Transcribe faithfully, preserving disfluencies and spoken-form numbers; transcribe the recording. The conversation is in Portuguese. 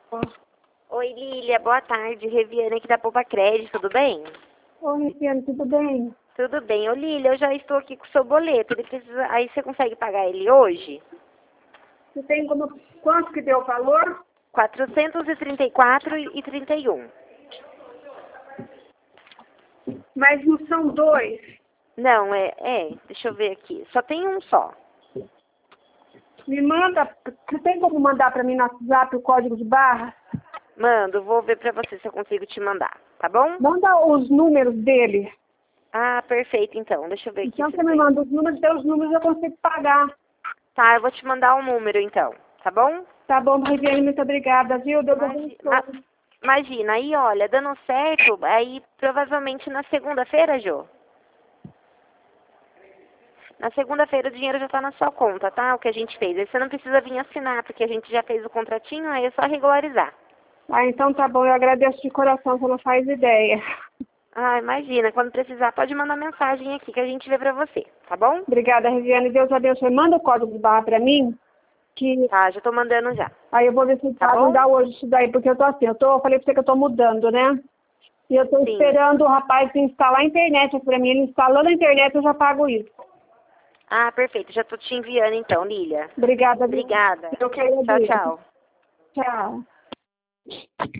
Oi, Lília, boa tarde. Reviane aqui da Poupa Crédito, tudo bem? Oi, Reviane, tudo bem? Tudo bem. Ô, Lília, eu já estou aqui com o seu boleto. Ele precisa... Aí você consegue pagar ele hoje? Você tem como... Quanto que deu o valor? quatrocentos e trinta e quatro reais e trinta e um centavos. Mas não são dois. Não, é, é, deixa eu ver aqui. Só tem um só. Me manda... Você tem como mandar para mim no WhatsApp o código de barra? Mando, vou ver pra você se eu consigo te mandar, tá bom? Manda os números dele. Ah, perfeito, então. Deixa eu ver aqui. Então se você me tem. manda os números, pelos números eu consigo pagar. Tá, eu vou te mandar o número, então. Tá bom? Tá bom, Reviane, muito obrigada, viu? Deus Imagina, abençoe. imagina, aí olha, dando certo, aí provavelmente na segunda-feira, Jô. Na segunda-feira o dinheiro já tá na sua conta, tá? O que a gente fez. Aí você não precisa vir assinar, porque a gente já fez o contratinho, aí é só regularizar. Ah, então tá bom, eu agradeço de coração, você não faz ideia. Ah, imagina, quando precisar pode mandar mensagem aqui que a gente vê pra você, tá bom? Obrigada, Reviane, Deus abençoe. Manda o código de barra pra mim, que Tá, já tô mandando já. aí eu vou ver se Tá tá, não bom? dá hoje isso daí, porque eu tô assim, eu, tô, eu falei pra você que eu tô mudando, né? E eu tô Sim. esperando o rapaz instalar a internet aqui pra mim. Ele instalando a internet, eu já pago isso. Ah, perfeito. Já tô te enviando então, Lília. Obrigada. Obrigada. Eu quero Tchau, agradecer. tchau. Tchau.